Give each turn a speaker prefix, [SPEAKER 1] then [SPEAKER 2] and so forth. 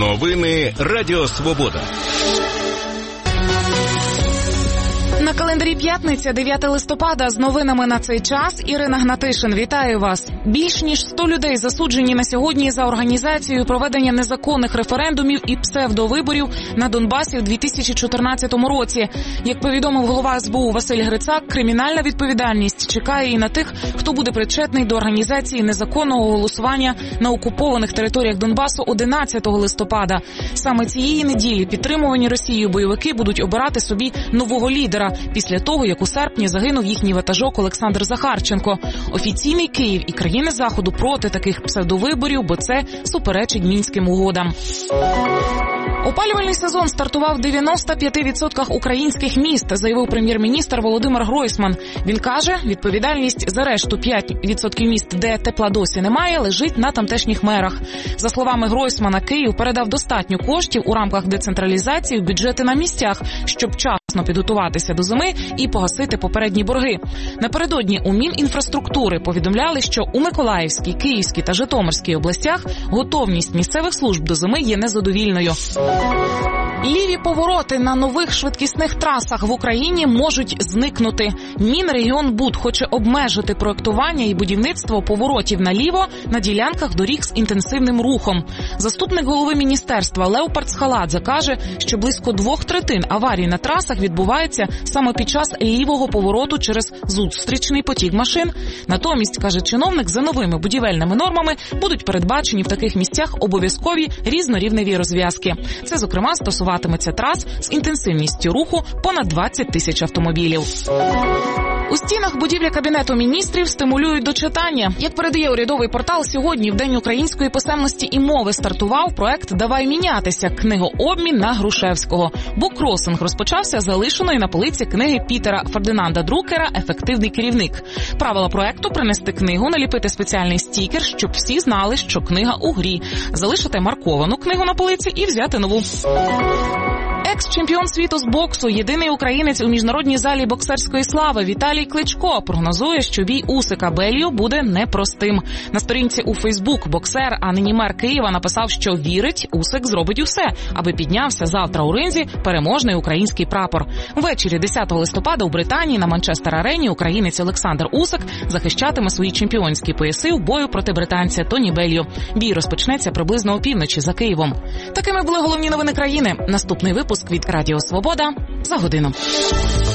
[SPEAKER 1] Новини Радіо Свобода.
[SPEAKER 2] На календарі п'ятниця, 9 листопада. З новинами на цей час Ірина Гнатишин. Вітаю вас. Більш ніж 100 людей засуджені на сьогодні за організацію проведення незаконних референдумів і псевдовиборів на Донбасі у 2014 році. Як повідомив голова СБУ Василь Грицак, кримінальна відповідальність чекає і на тих, хто буде причетний до організації незаконного голосування на окупованих територіях Донбасу 11 листопада. Саме цієї неділі підтримувані Росією бойовики будуть обирати собі нового лідера, після того, як у серпні загинув їхній ватажок Олександр Захарченко. Офіційний Київ і країни Заходу проти таких псевдовиборів, бо це суперечить Мінським угодам. Опалювальний сезон стартував в 95% українських міст, заявив прем'єр-міністр Володимир Гройсман. Він каже, відповідальність за решту 5% міст, де тепла досі немає, лежить на тамтешніх мерах. За словами Гройсмана, Київ передав достатньо коштів у рамках децентралізації в бюджети на місцях, щоб вчасно підготуватися до зими і погасити попередні борги. Напередодні у Мінінфраструктури повідомляли, що у Миколаївській, Київській та Житомирській областях готовність місцевих служб до зими є незадовільною. Ліві повороти на нових швидкісних трасах в Україні можуть зникнути. Мінрегіонбуд хоче обмежити проектування і будівництво поворотів наліво на ділянках доріг з інтенсивним рухом. Заступник голови міністерства Леопард Схаладзе каже, що близько 2/3 аварій на трасах відбувається саме під час лівого повороту через зустрічний потік машин. Натомість, каже чиновник, за новими будівельними нормами будуть передбачені в таких місцях обов'язкові різнорівневі розв'язки. Це, зокрема, стосуватиметься трас з інтенсивністю руху понад 20 тисяч автомобілів. У стінах будівлі Кабінету міністрів стимулюють до читання. Як передає урядовий портал, сьогодні, в День української писемності і мови, стартував проект «Давай мінятися» – книгообмін на Грушевського. Буккросинг розпочався з залишеної на полиці книги Пітера Фердинанда Друкера «Ефективний керівник». Правила проекту – принести книгу, наліпити спеціальний стікер, щоб всі знали, що книга у грі, залишити марковану книгу на полиці і взяти нову. Екс-чемпіон світу з боксу, єдиний українець у міжнародній залі боксерської слави Віталій Кличко прогнозує, що бій Усика Беллю буде непростим. На сторінці у Фейсбук боксер, а нині мер Києва, написав, що вірить, Усик зробить усе, аби піднявся завтра у ринзі переможний український прапор. Ввечері 10 листопада у Британії на Манчестер-арені українець Олександр Усик захищатиме свої чемпіонські пояси в бою проти британця Тоні Беллю. Бій розпочнеться приблизно опівночі за Києвом. Такими були головні новини країни. Наступний випуск від Радіо Свобода за годину.